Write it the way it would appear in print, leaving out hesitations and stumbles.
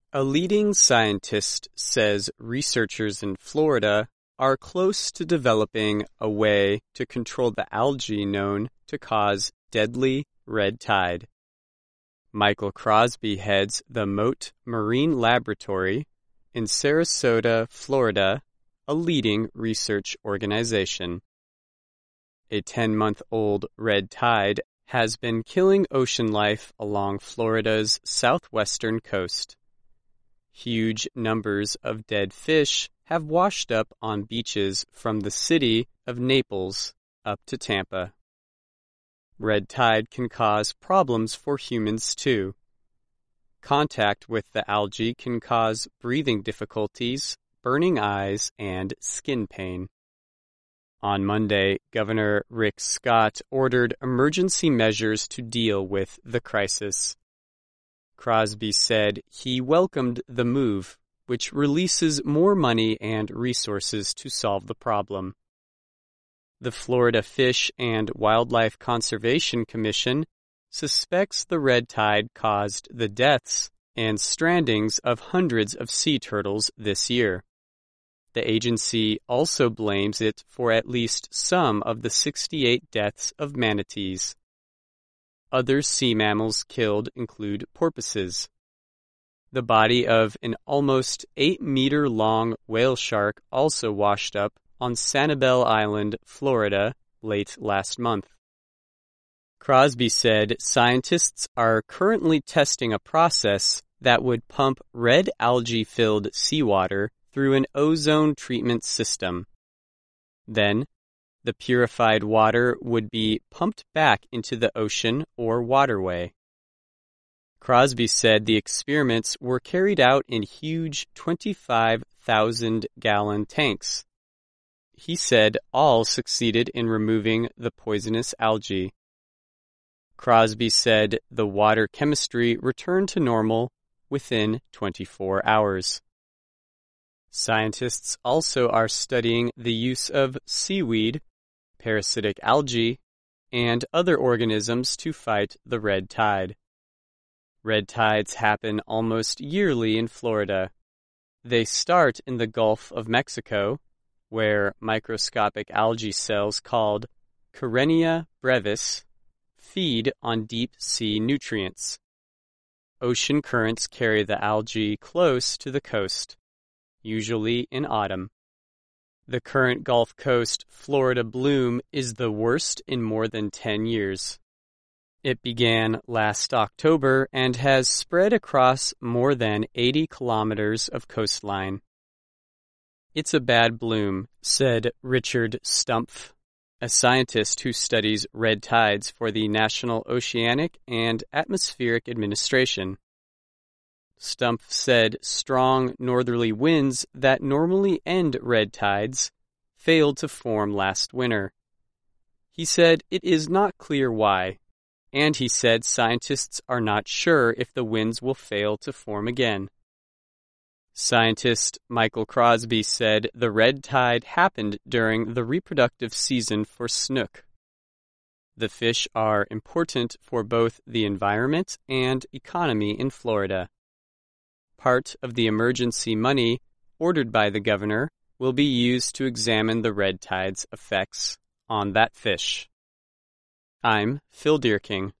A leading scientist says researchers in Florida are close to developing a way to control the algae known to cause deadly red tide. Michael Crosby heads the Mote Marine Laboratory in Sarasota, Florida, a leading research organization. A 10-month-old red tide has been killing ocean life along Florida's southwestern coast. Huge numbers of dead fish have washed up on beaches from the city of Naples up to Tampa. Red tide can cause problems for humans too. Contact with the algae can cause breathing difficulties, burning eyes, and skin pain. On Monday, Governor Rick Scott ordered emergency measures to deal with the crisis. Crosby said he welcomed the move, which releases more money and resources to solve the problem. The Florida Fish and Wildlife Conservation Commission suspects the red tide caused the deaths and strandings of hundreds of sea turtles this year. The agency also blames it for at least some of the 68 deaths of manatees. Other sea mammals killed include porpoises. The body of an almost 8-meter-long whale shark also washed up on Sanibel Island, Florida, late last month. Crosby said scientists are currently testing a process that would pump red algae-filled seawater through an ozone treatment system. Then, the purified water would be pumped back into the ocean or waterway. Crosby said the experiments were carried out in huge 25,000-gallon tanks. He said all succeeded in removing the poisonous algae. Crosby said the water chemistry returned to normal within 24 hours. Scientists also are studying the use of seaweed, parasitic algae, and other organisms to fight the red tide. Red tides happen almost yearly in Florida. They start in the Gulf of Mexico, where microscopic algae cells called Karenia brevis feed on deep-sea nutrients. Ocean currents carry the algae close to the coast, usually in autumn. The current Gulf Coast Florida bloom is the worst in more than 10 years. It began last October and has spread across more than 80 kilometers of coastline. It's a bad bloom, said Richard Stumpf, a scientist who studies red tides for the National Oceanic and Atmospheric Administration. Stumpf said strong northerly winds that normally end red tides failed to form last winter. He said it is not clear why, and he said scientists are not sure if the winds will fail to form again. Scientist Michael Crosby said the red tide happened during the reproductive season for snook. The fish are important for both the environment and economy in Florida. Part of the emergency money ordered by the governor will be used to examine the red tide's effects on that fish. I'm Phil Deerking.